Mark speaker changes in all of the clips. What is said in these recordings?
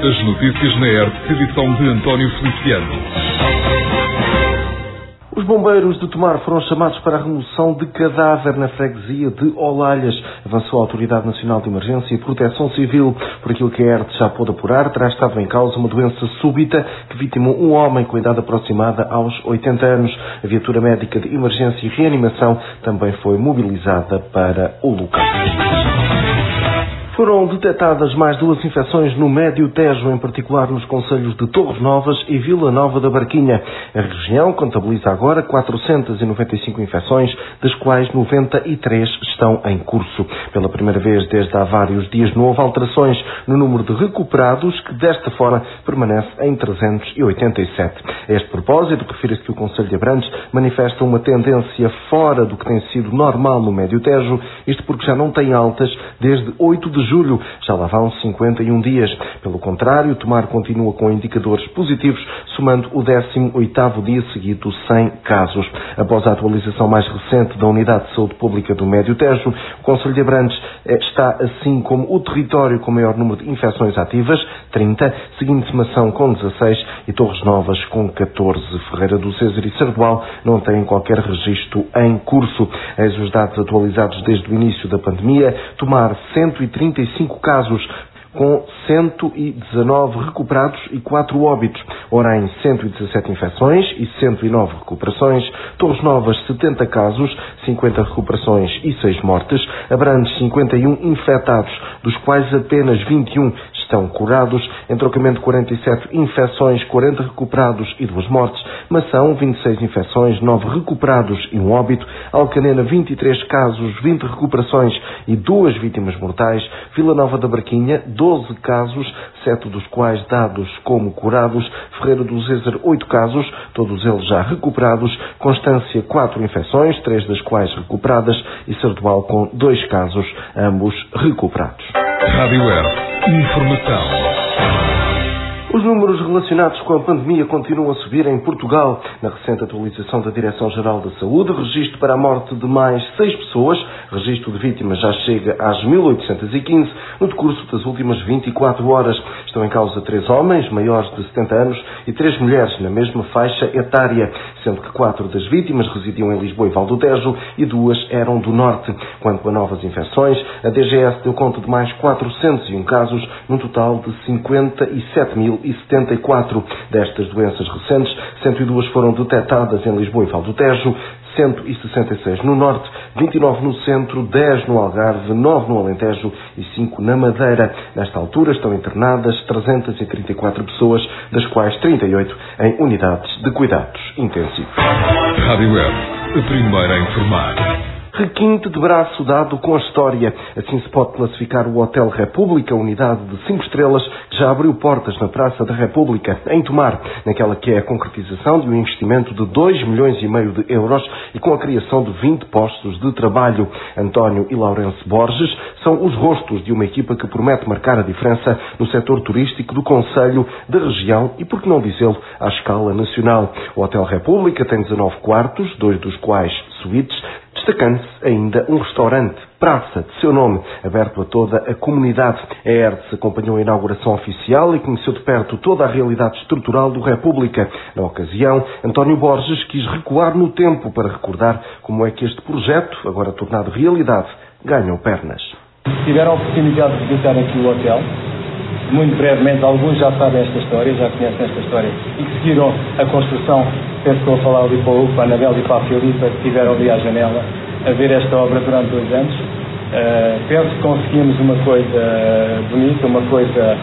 Speaker 1: As notícias na ERP, edição de António Feliciano.
Speaker 2: Os bombeiros de Tomar foram chamados para a remoção de cadáver na freguesia de Olalhas. Avançou a Autoridade Nacional de Emergência e Proteção Civil. Por aquilo que a ERT já pôde apurar, terá estado em causa uma doença súbita que vitimou um homem com idade aproximada aos 80 anos. A viatura médica de emergência e reanimação também foi mobilizada para o local. Foram detectadas mais 2 infecções no Médio Tejo, em particular nos concelhos de Torres Novas e Vila Nova da Barquinha. A região contabiliza agora 495 infecções, das quais 93 estão em curso. Pela primeira vez desde há vários dias não houve alterações no número de recuperados, que desta forma permanece em 387. A este propósito, refere-se que o Concelho de Abrantes manifesta uma tendência fora do que tem sido normal no Médio Tejo, isto porque já não tem altas desde 8 de julho, já lá vão 51 dias. Pelo contrário, Tomar continua com indicadores positivos, somando o 18º dia seguido sem casos. Após a atualização mais recente da Unidade de Saúde Pública do Médio Tejo, o Concelho de Abrantes está assim como o território com maior número de infecções ativas, 30, seguindo-se Mação com 16 e Torres Novas com 14. Ferreira do César e Sardual não têm qualquer registro em curso. Eis os dados atualizados desde o início da pandemia. Tomar 135 casos, com 119 recuperados e 4 óbitos. Orem, 117 infecções e 109 recuperações. Torres Novas, 70 casos, 50 recuperações e 6 mortes. Abrantes, 51 infectados, dos quais apenas 21 estão curados. Entrocamento, 47 infecções, 40 recuperados e 2 mortes. Mação, 26 infecções, 9 recuperados e 1 óbito. Alcanena, 23 casos, 20 recuperações e 2 vítimas mortais. Vila Nova da Barquinha, 12 casos, 7 dos quais dados como curados. Ferreira do César, 8 casos, todos eles já recuperados. Constância, 4 infecções, 3 das quais recuperadas. E Sardual com 2 casos, ambos recuperados.
Speaker 1: Rádio ERP. Informação.
Speaker 2: Os números relacionados com a pandemia continuam a subir em Portugal. Na recente atualização da Direção-Geral da Saúde, registro para a morte de mais 6 pessoas, registro de vítimas já chega às 1.815, no decurso das últimas 24 horas. Estão em causa 3 homens, maiores de 70 anos, e 3 mulheres na mesma faixa etária, sendo que 4 das vítimas residiam em Lisboa e Val do Tejo e 2 eram do Norte. Quanto a novas infecções, a DGS deu conta de mais 401 casos, num total de 57.074. Destas doenças recentes, 102 foram detectadas em Lisboa e Val do Tejo, 166 no Norte, 29 no Centro, 10 no Algarve, 9 no Alentejo e 5 na Madeira. Nesta altura estão internadas 334 pessoas, das quais 38 em unidades de cuidados intensivos.
Speaker 1: Rádio ERP, a primeira a informar.
Speaker 2: Requinte de braço dado com a história. Assim se pode classificar o Hotel República, unidade de 5 estrelas, que já abriu portas na Praça da República, em Tomar, naquela que é a concretização de um investimento de 2,5 milhões de euros e com a criação de 20 postos de trabalho. António e Lourenço Borges são os rostos de uma equipa que promete marcar a diferença no setor turístico do concelho, da região e, por que não dizê-lo, à escala nacional. O Hotel República tem 19 quartos, 2 dos quais suítes, destacando-se ainda um restaurante, Praça, de seu nome, aberto a toda a comunidade. A ERTS acompanhou a inauguração oficial e conheceu de perto toda a realidade estrutural do República. Na ocasião, António Borges quis recuar no tempo para recordar como é que este projeto, agora tornado realidade, ganhou pernas.
Speaker 3: Tiveram a oportunidade de visitar aqui o hotel. Muito brevemente, alguns já sabem esta história, já conhecem esta história e que seguiram a construção. Penso que vou falar ali para o Hugo, para a Anabel e para a Filipa, que estiveram ali à janela a ver esta obra durante 2 anos. Penso que conseguimos uma coisa bonita, uma coisa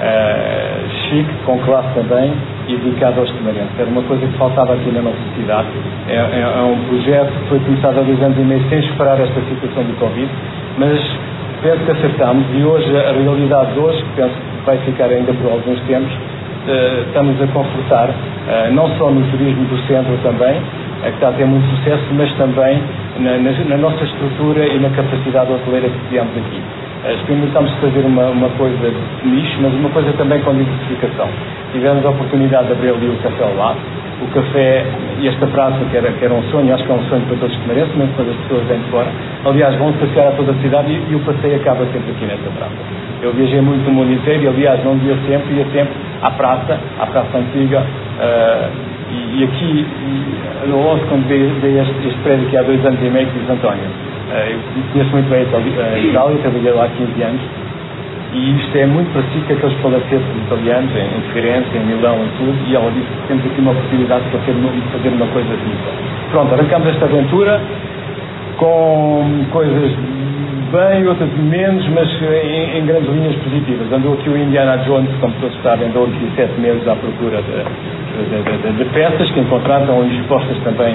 Speaker 3: chique, com classe também e dedicada aos tomarenses. Era uma coisa que faltava aqui na nossa cidade. É um projeto que foi começado há 2 anos e meio sem esperar esta situação do Covid, mas penso que acertamos e hoje, a realidade de hoje, que penso que vai ficar ainda por alguns tempos, estamos a confortar, não só no turismo do centro também, que está a ter muito sucesso, mas também na nossa estrutura e na capacidade hoteleira que criamos aqui. Experimentamos fazer uma coisa de nicho, mas uma coisa também com diversificação. Tivemos a oportunidade de abrir ali o Café ao Lado, o café e esta praça, que era um sonho, acho que é um sonho para todos que merecem, mesmo quando as pessoas vêm de fora. Aliás, vão passear a toda a cidade e o passeio acaba sempre aqui nesta praça. Eu viajei muito no mundo inteiro e, aliás, não ia sempre à praça Antiga, e aqui, logo quando veio este prédio aqui há 2 anos e meio, que diz António, eu conheço muito bem a Itália, trabalhei lá há 15 anos, e isto é muito parecido com aqueles palacetes italianos, em Firenze, em Milão e tudo, e ela disse que temos aqui uma oportunidade para fazer uma coisa assim. Pronto, arrancamos esta aventura com coisas bem, outras menos, mas em grandes linhas positivas. Andou aqui o Indiana Jones, como todos sabem, andou aqui 7 meses à procura de peças que encontraram, estão expostas também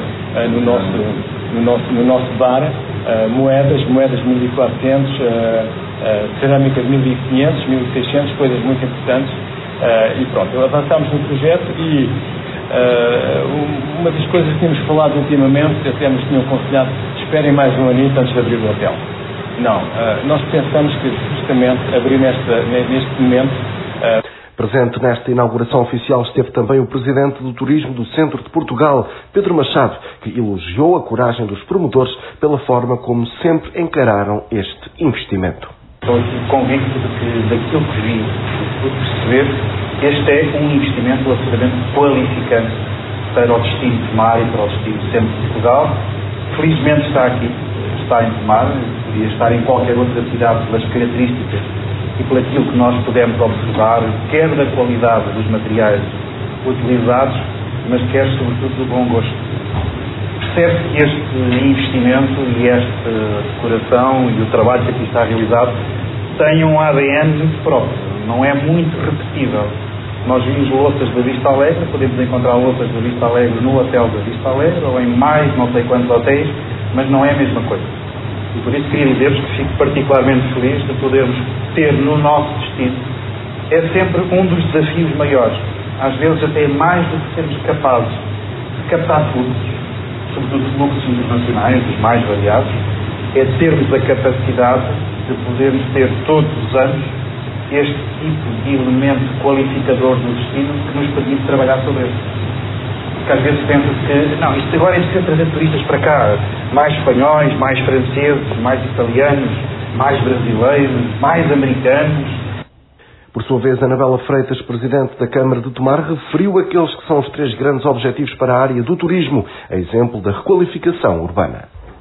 Speaker 3: no nosso bar, moedas 1400, cerâmica de 1500, 1600, coisas muito importantes, e pronto, avançámos no projeto e uma das coisas que tínhamos falado ultimamente, até nos tinham aconselhado, esperem mais um anito antes de abrir o hotel. Não, nós pensamos que justamente abrir neste momento...
Speaker 2: Presente nesta inauguração oficial esteve também o Presidente do Turismo do Centro de Portugal, Pedro Machado, que elogiou a coragem dos promotores pela forma como sempre encararam este investimento.
Speaker 4: Estou convicto de que, daquilo que vi, do que pude perceber, este é um investimento absolutamente qualificante para o destino de Tomar e para o destino do Centro de Portugal. Felizmente está em Tomar, podia estar em qualquer outra cidade pelas características e por aquilo que nós pudemos observar, quer da qualidade dos materiais utilizados, mas quer sobretudo do bom gosto. Percebe-se que este investimento e esta decoração e o trabalho que aqui está realizado tem um ADN muito próprio, não é muito repetível. Nós vimos louças da Vista Alegre, podemos encontrar louças da Vista Alegre no hotel da Vista Alegre ou em mais não sei quantos hotéis, mas não é a mesma coisa. E por isso queria dizer-vos que fico particularmente feliz de podermos ter no nosso destino. É sempre um dos desafios maiores, às vezes até mais do que sermos capazes de captar fluxos, sobretudo fluxos internacionais, os mais variados, é termos a capacidade de podermos ter todos os anos este tipo de elemento qualificador do destino que nos permite trabalhar sobre ele. Porque às vezes pensa-se que, não, isto agora é preciso trazer turistas para cá, mais espanhóis, mais franceses, mais italianos, mais brasileiros, mais americanos.
Speaker 2: Por sua vez, Anabela Freitas, Presidente da Câmara de Tomar, referiu aqueles que são os 3 grandes objetivos para a área do turismo, a exemplo da requalificação urbana.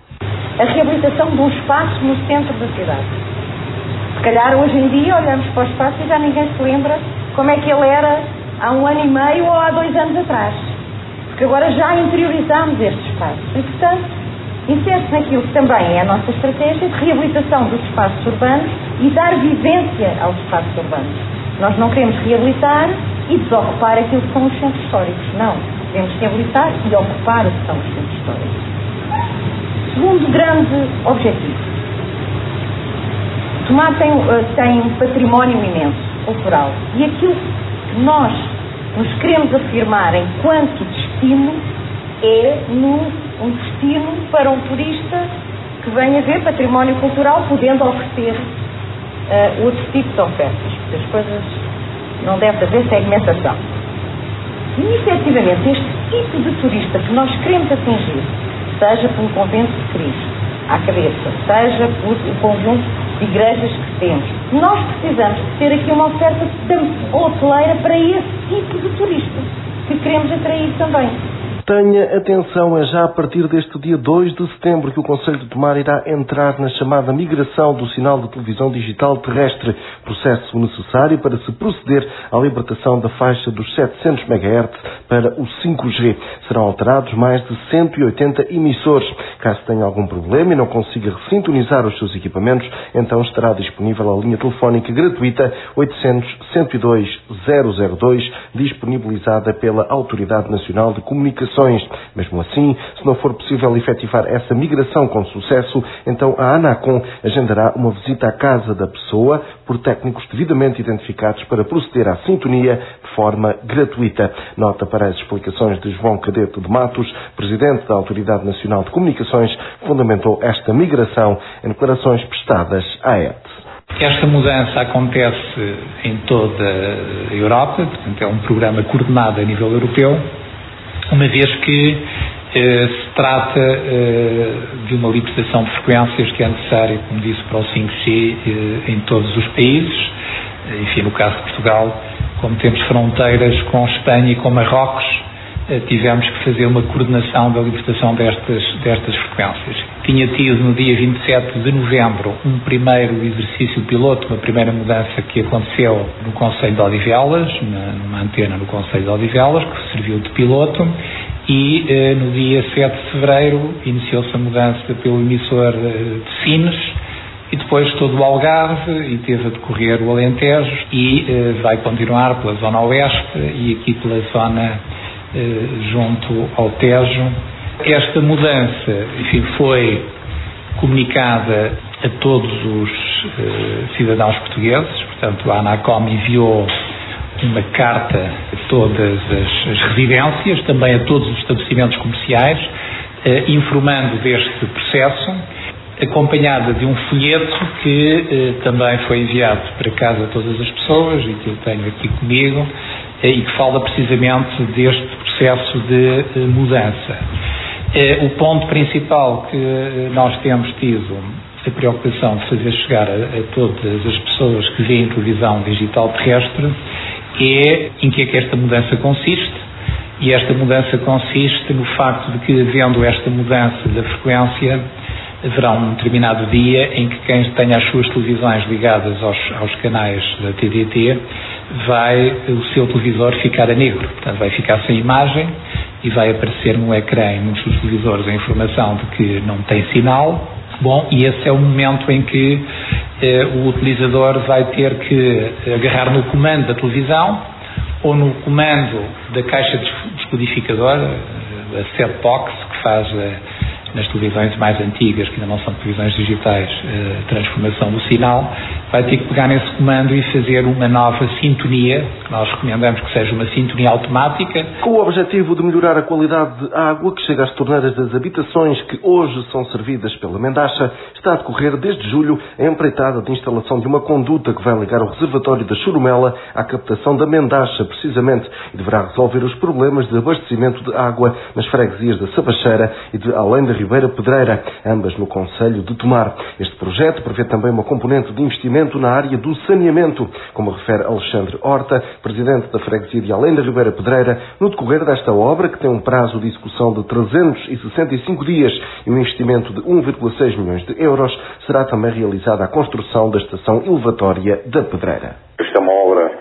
Speaker 5: A reabilitação de um espaço no centro da cidade. Se calhar hoje em dia olhamos para o espaço e já ninguém se lembra como é que ele era há 1 ano e meio ou há 2 anos atrás. Porque agora já interiorizamos este espaço. E, portanto, insere-se naquilo que também é a nossa estratégia de reabilitação dos espaços urbanos e dar vivência aos espaços urbanos. Nós não queremos reabilitar e desocupar aquilo que são os centros históricos. Não. Queremos reabilitar e ocupar o que são os centros históricos. Segundo grande objetivo. Tomar tem um património imenso, cultural. E aquilo que nós nos queremos afirmar enquanto destino é um destino para um turista que venha ver património cultural, podendo oferecer outro tipo de ofertas, porque as coisas não devem haver segmentação. E, efetivamente, este tipo de turista que nós queremos atingir, seja pelo convento de Cristo à cabeça, seja por o conjunto de igrejas que temos, nós precisamos de ter aqui uma oferta hoteleira para esse tipo de turista que queremos atrair também.
Speaker 2: Tenha atenção, é já a partir deste dia 2 de setembro que o Concelho de Tomar irá entrar na chamada migração do sinal de televisão digital terrestre, processo necessário para se proceder à libertação da faixa dos 700 MHz para o 5G. Serão alterados mais de 180 emissores. Caso tenha algum problema e não consiga sintonizar os seus equipamentos, então estará disponível a linha telefónica gratuita 800-102-002, disponibilizada pela Autoridade Nacional de Comunicações. Mesmo assim, se não for possível efetivar essa migração com sucesso, então a ANACOM agendará uma visita à casa da pessoa por técnicos devidamente identificados para proceder à sintonia de forma gratuita. Nota para as explicações de João Cadete de Matos, Presidente da Autoridade Nacional de Comunicações, que fundamentou esta migração em declarações prestadas à ET.
Speaker 6: Esta mudança acontece em toda a Europa, portanto é um programa coordenado a nível europeu, uma vez que se trata de uma libertação de frequências que é necessária, como disse, para o 5G em todos os países. Enfim, no caso de Portugal, como temos fronteiras com Espanha e com Marrocos, tivemos que fazer uma coordenação da libertação destas frequências. Tinha tido no dia 27 de novembro um primeiro exercício piloto, uma primeira mudança que aconteceu no Concelho de Odivelas, numa antena no Concelho de Odivelas, que serviu de piloto, e no dia 7 de fevereiro iniciou-se a mudança pelo emissor de Sines, e depois todo o Algarve, e teve a decorrer o Alentejo, e vai continuar pela zona oeste e aqui pela zona junto ao Tejo. Esta mudança, enfim, foi comunicada a todos os cidadãos portugueses. Portanto, a ANACOM enviou uma carta a todas as residências, também a todos os estabelecimentos comerciais, informando deste processo, acompanhada de um folheto que também foi enviado para casa a todas as pessoas e que eu tenho aqui comigo, e que fala precisamente deste processo de mudança. O ponto principal que nós temos tido a preocupação de fazer chegar a todas as pessoas que veem televisão digital terrestre é em que é que esta mudança consiste. E esta mudança consiste no facto de que, havendo esta mudança da frequência, haverá um determinado dia em que quem tenha as suas televisões ligadas aos canais da TDT o seu televisor ficar a negro, portanto vai ficar sem imagem e vai aparecer no ecrã em muitos dos televisores a informação de que não tem sinal. Bom, e esse é o momento em que o utilizador vai ter que agarrar no comando da televisão ou no comando da caixa descodificadora, a set box, que faz nas televisões mais antigas, que ainda não são televisões digitais, transformação do sinal, vai ter que pegar nesse comando e fazer uma nova sintonia, que nós recomendamos que seja uma sintonia automática.
Speaker 2: Com o objetivo de melhorar a qualidade de água que chega às torneiras das habitações que hoje são servidas pela Mendaxa, está a decorrer desde julho a empreitada de instalação de uma conduta que vai ligar o reservatório da Churumela à captação da Mendaxa, precisamente, e deverá resolver os problemas de abastecimento de água nas freguesias da Sabacheira e de Além da Ribeira Pedreira, ambas no concelho de Tomar. Este projeto prevê também uma componente de investimento na área do saneamento, como refere Alexandre Horta, presidente da freguesia de Além da Ribeira Pedreira. No decorrer desta obra, que tem um prazo de execução de 365 dias e um investimento de 1,6 milhões de euros, será também realizada a construção da estação elevatória da Pedreira.
Speaker 7: Esta é uma obra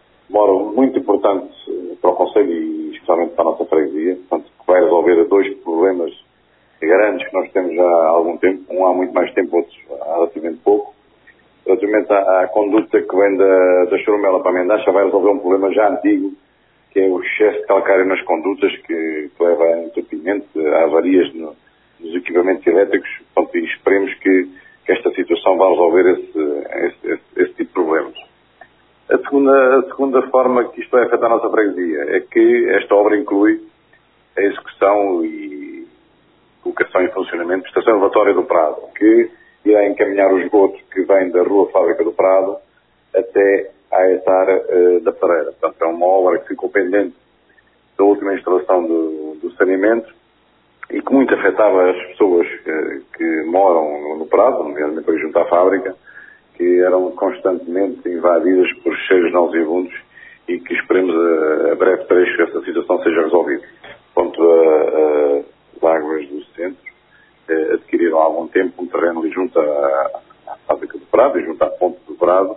Speaker 7: muito importante para o concelho e especialmente para a nossa freguesia, portanto, que vai resolver dois problemas grandes que nós temos já há algum tempo, um há muito mais tempo, outros há relativamente pouco. Relativamente à conduta que vem da Churumela para a Mendaxa, vai resolver um problema já antigo, que é o excesso de calcário nas condutas, que leva a entupimento, a avarias nos equipamentos elétricos. Portanto, e esperemos que esta situação vá resolver esse tipo de problemas. A segunda forma que isto vai afetar a nossa freguesia é que esta obra inclui a execução e colocação em funcionamento da estação elevatória do Prado, que irá encaminhar o esgoto que vem da Rua Fábrica do Prado até à etar da Pedreira. Portanto, é uma obra que ficou pendente da última instalação do saneamento e que muito afetava as pessoas que moram no Prado, nomeadamente junto à fábrica, que eram constantemente invadidas por cheiros nauseabundos e que esperemos a breve trecho que essa situação seja resolvida. Ponto Águas do Centro adquiriram há algum tempo um terreno ali junto à Fábrica do Prado e junto à Ponte do Prado,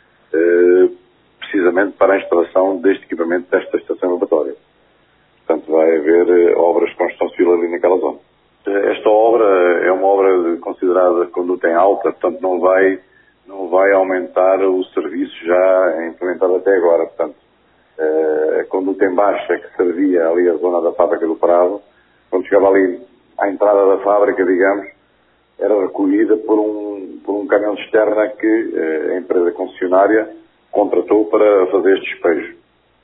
Speaker 7: precisamente para a instalação deste equipamento desta estação elevatória. Portanto, vai haver obras de construção civil ali naquela zona. Esta obra é uma obra considerada conduta em alta, portanto não vai aumentar o serviço já implementado até agora. Portanto, a conduta em baixa que servia ali a zona da Fábrica do Prado, quando chegava ali à entrada da fábrica, digamos, era recolhida por um caminhão de cisterna que a empresa concessionária contratou para fazer este despejo.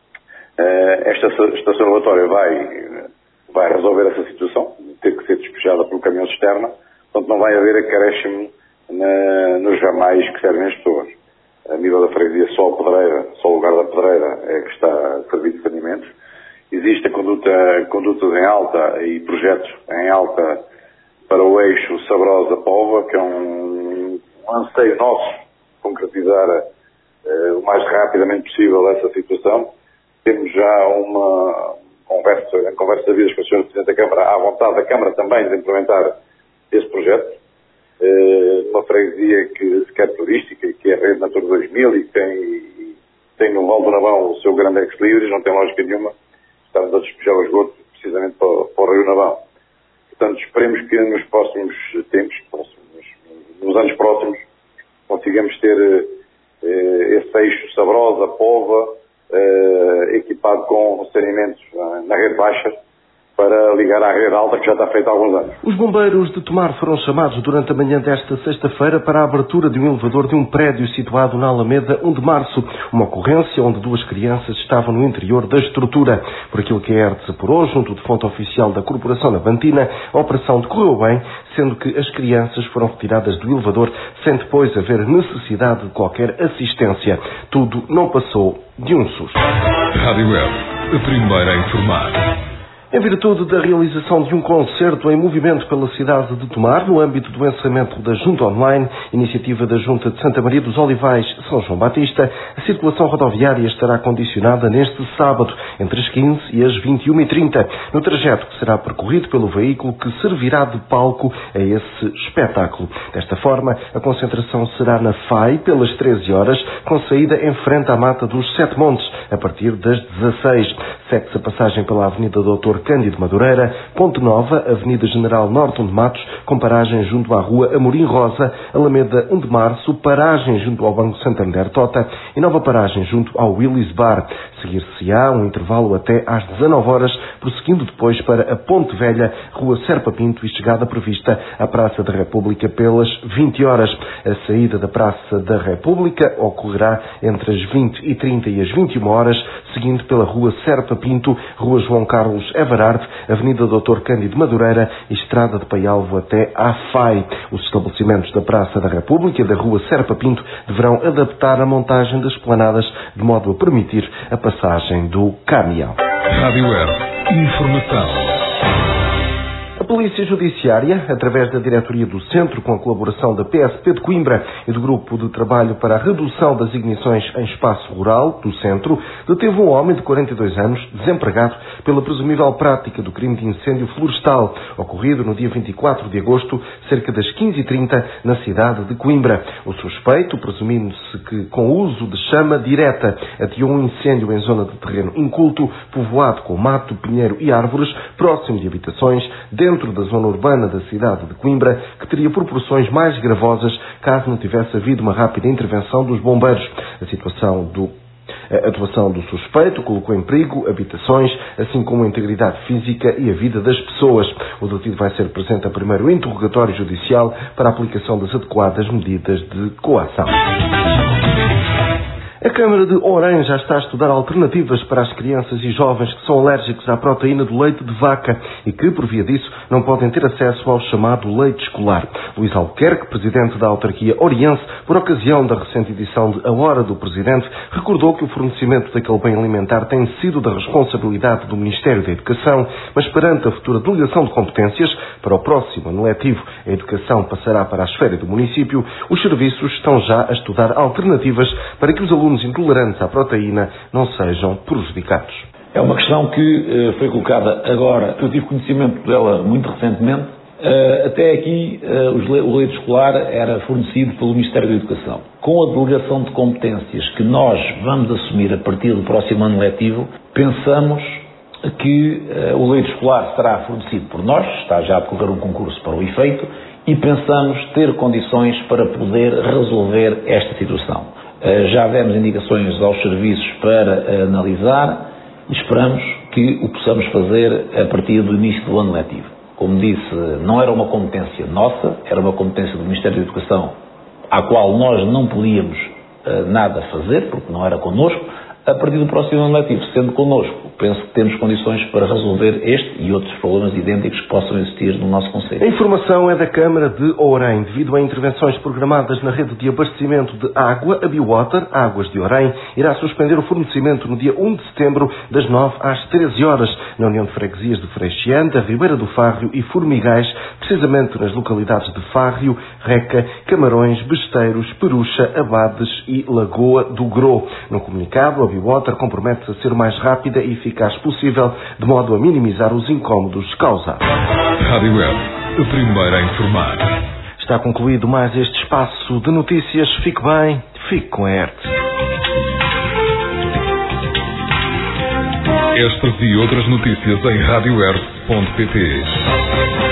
Speaker 7: Esta estação elevatória vai resolver essa situação, ter que ser despejada pelo caminhão de cisterna, portanto não vai haver acréscimo nos ramais que servem as pessoas. A nível da freguesia, só o lugar da Pedreira é que está a servir de saneamento existe condutas em alta e projetos em alta para o eixo Sabrosa-Póvoa, que é um anseio nosso concretizar o mais rapidamente possível essa situação. Temos já uma conversa de vidas com o Sr. Presidente da Câmara, à vontade da Câmara também de implementar esse projeto. Uma freguesia que se quer turística e que é a Rede Natura 2000 e que tem no Val do Navão o seu grande ex-libris, não tem lógica nenhuma estarmos a despejar o esgoto precisamente para o Rio Navão. Portanto, esperemos que nos próximos tempos, nos anos próximos, consigamos ter esse eixo Sabrosa-Póvoa equipado com saneamentos na rede baixa para ligar à rede alta, que já está feita há alguns anos.
Speaker 2: Os bombeiros de Tomar foram chamados durante a manhã desta sexta-feira para a abertura de um elevador de um prédio situado na Alameda 1 de Março, uma ocorrência onde 2 crianças estavam no interior da estrutura. Por aquilo que a ERTE apurou, junto de fonte oficial da Corporação Navantina, a operação decorreu bem, sendo que as crianças foram retiradas do elevador sem depois haver necessidade de qualquer assistência. Tudo não passou de um susto.
Speaker 1: Rádio Web, a primeira a informar.
Speaker 2: Em virtude da realização de um concerto em movimento pela cidade de Tomar, no âmbito do encerramento da Junta Online, iniciativa da Junta de Santa Maria dos Olivais, São João Batista, a circulação rodoviária estará condicionada neste sábado, entre as 15 e as 21h30, no trajeto que será percorrido pelo veículo que servirá de palco a esse espetáculo. Desta forma, a concentração será na FAI pelas 13 horas, com saída em frente à Mata dos Sete Montes, a partir das 16. Segue-se a passagem pela Avenida Doutor Cândido Madureira, Ponte Nova, Avenida General Norton de Matos, com paragem junto à Rua Amorim Rosa, Alameda 1 de Março, paragem junto ao Banco Santander Tota e nova paragem junto ao Willis Bar. Seguir-se-á um intervalo até às 19 horas, prosseguindo depois para a Ponte Velha, Rua Serpa Pinto e chegada prevista à Praça da República pelas 20 horas. A saída da Praça da República ocorrerá entre as 20h30 e as 21 horas, seguindo pela Rua Serpa Pinto, Rua João Carlos Everard, Avenida Doutor Cândido Madureira e Estrada de Paialvo até à FAI. Os estabelecimentos da Praça da República e da Rua Serpa Pinto deverão adaptar a montagem das esplanadas de modo a permitir a passagem do caminhão.
Speaker 1: Rádio Web, informação.
Speaker 2: A Polícia Judiciária, através da Diretoria do Centro, com a colaboração da PSP de Coimbra e do Grupo de Trabalho para a Redução das Ignições em Espaço Rural do Centro, deteve um homem de 42 anos, desempregado, pela presumível prática do crime de incêndio florestal, ocorrido no dia 24 de agosto, cerca das 15h30, na cidade de Coimbra. O suspeito, presumindo-se que com o uso de chama direta, ateou um incêndio em zona de terreno inculto, povoado com mato, pinheiro e árvores, próximo de habitações, dentro da zona urbana da cidade de Coimbra, que teria proporções mais gravosas caso não tivesse havido uma rápida intervenção dos bombeiros. A atuação do suspeito colocou em perigo habitações, assim como a integridade física e a vida das pessoas. O detido vai ser presente a primeiro interrogatório judicial para a aplicação das adequadas medidas de coação. A Câmara de Orem já está a estudar alternativas para as crianças e jovens que são alérgicos à proteína do leite de vaca e que, por via disso, não podem ter acesso ao chamado leite escolar. Luís Albuquerque, presidente da autarquia oriense, por ocasião da recente edição de A Hora do Presidente, recordou que o fornecimento daquele bem alimentar tem sido da responsabilidade do Ministério da Educação, mas perante a futura delegação de competências, para o próximo ano letivo, a educação passará para a esfera do município, os serviços estão já a estudar alternativas para que os alunos intolerantes à proteína não sejam prejudicados.
Speaker 8: É uma questão que foi colocada agora, eu tive conhecimento dela muito recentemente. Até aqui o leite escolar era fornecido pelo Ministério da Educação. Com a delegação de competências que nós vamos assumir a partir do próximo ano letivo, pensamos que o leite escolar será fornecido por nós, está já a decorrer um concurso para o efeito, e pensamos ter condições para poder resolver esta situação. Já demos indicações aos serviços para analisar e esperamos que o possamos fazer a partir do início do ano letivo. Como disse, não era uma competência nossa, era uma competência do Ministério da Educação, à qual nós não podíamos nada fazer, porque não era connosco. A partir do próximo ano letivo, sendo connosco, penso que temos condições para resolver este e outros problemas idênticos que possam existir no nosso concelho.
Speaker 2: A informação é da Câmara de Ourém. Devido a intervenções programadas na rede de abastecimento de água, a Biowater, Águas de Ourém, irá suspender o fornecimento no dia 1 de setembro, das 9 às 13 horas, na União de Freguesias de Freixiande, Ribeira do Fárreo e Formigais, precisamente nas localidades de Fárreo, Reca, Camarões, Besteiros, Perucha, Abades e Lagoa do Grô. No comunicado, a Biowater compromete-se a ser o mais rápida e eficaz possível, de modo a minimizar os incómodos causados.
Speaker 1: Rádio Web, a primeira a informar.
Speaker 2: Está concluído mais este espaço de notícias. Fique bem, fique com a ERT.
Speaker 1: Estas e outras notícias em radioweb.pt.